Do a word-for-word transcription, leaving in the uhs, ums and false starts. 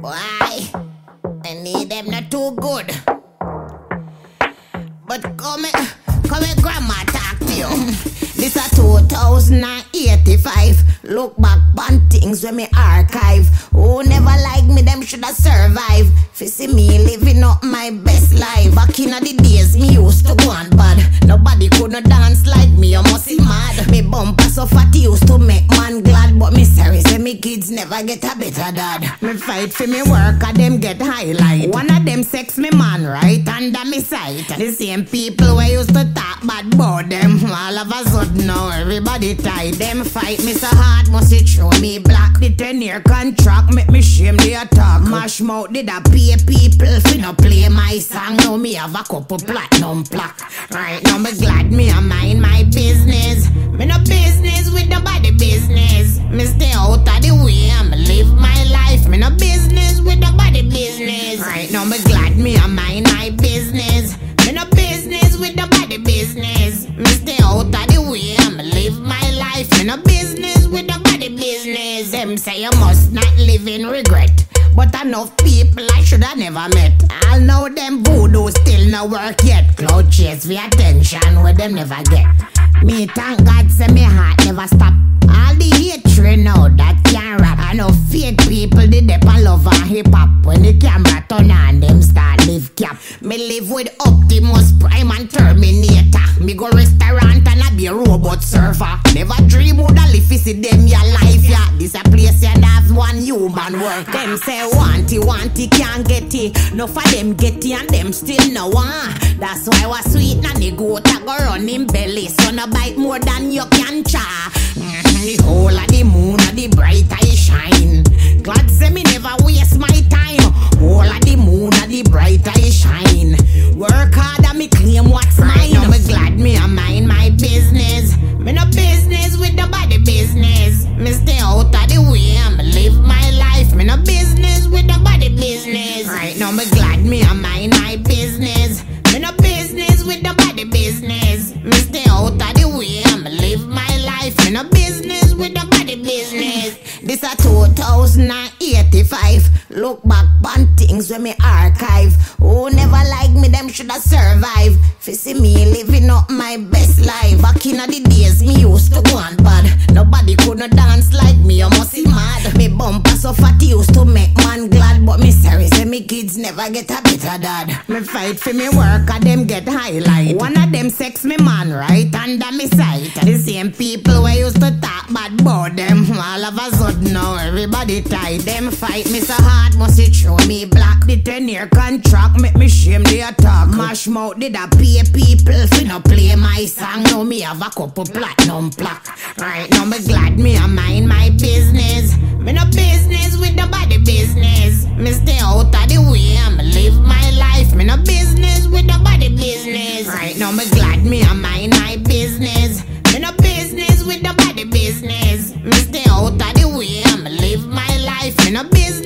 Why? I need them not too good. But come here, come here, grandma talk to you. This a two thousand eighty-five. Look back on things when me archive. Who never like me, them shoulda survive. Fi see me living up my best life. Back in the days, me used to go on bad. Nobody coulda dance like me, you must see mad. Me bumper so fat used to make man glad. But me sorry say me kids never get a better dad. Me fight for me work and them get highlight. One of them sex me man right under me sight. The same people we used to talk bad about them. All of a sudden now everybody tight. Them fight me so hard must it show me black. The ten year contract make me shame the attack. Mash mouth did a pay people fi no play my song. Now me have a couple platinum plaque. Right now me glad me a mind my business. Me no business with nobody business. Me stay out of the way and me live my life. Me no business with nobody business. Right now me glad me a mind my business. Me no business with nobody business. Me stay out of the way and me live my life. Me no business with nobody business. Them say you must not live in regret. But enough people I shoulda never met. I'll know them voodoo still no work yet. Cloud chase for attention where them never get. Me thank God say me heart never stop. All the hatred now that can't rap. I know fake people did they pan love and hip hop. When the camera turn on them start live cap. Me live with Optimus Prime and Terminator. Me go restaurant and I be a robot server. Never dream would I live see them your life yeah. This a place and have one human work. Them say want it, want it, can't get it. No for them get it and them still no want. That's why was sweet and the goat a go run in belly. So no bite more than you can cha. The whole of the moon of the bright eye shine. God say me never waste my time. Whole of the moon of the bright eye shine. Work hard and me claim what's mine. Now me glad me a mind my business. Me no business with nobody business. Me stay out of the way and me live my life. Me no business with nobody business. Right now me glad me a mind my business. Me no business with nobody business. Me stay out of the way and me live my life. Me no business with nobody business. This a two thousand eighty-five. Look back on things when me archive. Who never like me, them shoulda survive. Fi see me living up my best life. Back in the days, me used to go on bad. Nobody coulda dance like me, you must see mad. Me bumper so fat used to make man glad. But me sorry say me kids never get a better dad. Me fight for me work and them get highlight. One of them sex me man right under me sight. The same people we used to talk bad about them. All of a sudden now everybody tight. Them fight me so hard must it show me black. The ten year contract make me shame the attack. Mash mouth did a pay people fi no play my song. Now me have a couple platinum plaque. Right now me glad me a mind my business. Me no business with nobody business. Me stay out of the way and me live my life. Me no business with nobody business. Right now me glad me a mind my business. Me no business with nobody business. Me stay out of the way and me live my life. Me no business